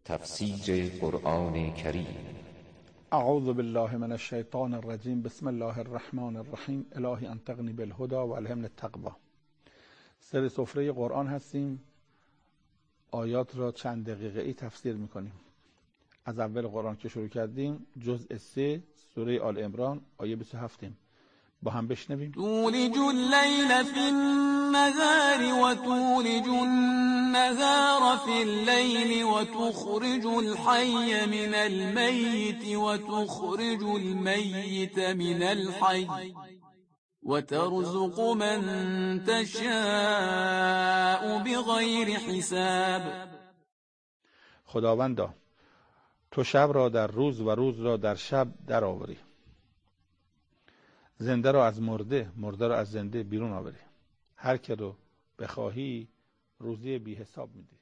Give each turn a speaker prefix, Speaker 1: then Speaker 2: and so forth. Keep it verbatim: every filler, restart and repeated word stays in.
Speaker 1: تفسیر قرآن کریم.
Speaker 2: اعوذ بالله من الشیطان الرجیم. بسم الله الرحمن الرحیم. الهی انطقنی بالهدى و الهمنی التقوی. سر سفره قرآن هستیم. آیات را چند دقیقه ای تفسیر میکنیم. از اول قرآن که شروع کردیم جزء سه سوره آل عمران آیه بیست و هفت با هم بشنویم.
Speaker 3: تولج اللیل فی النهار و تولج النهار فی اللیل و تخرج الحی من المیت و تخرج المیت من الحی و ترزق من تشاء بغیر حساب.
Speaker 2: خداوندا تو شب را در روز و روز را در شب در آوری، زنده را از مرده، مرده را از زنده بیرون آوری، هر که رو بخواهی روزی بی حساب میدی.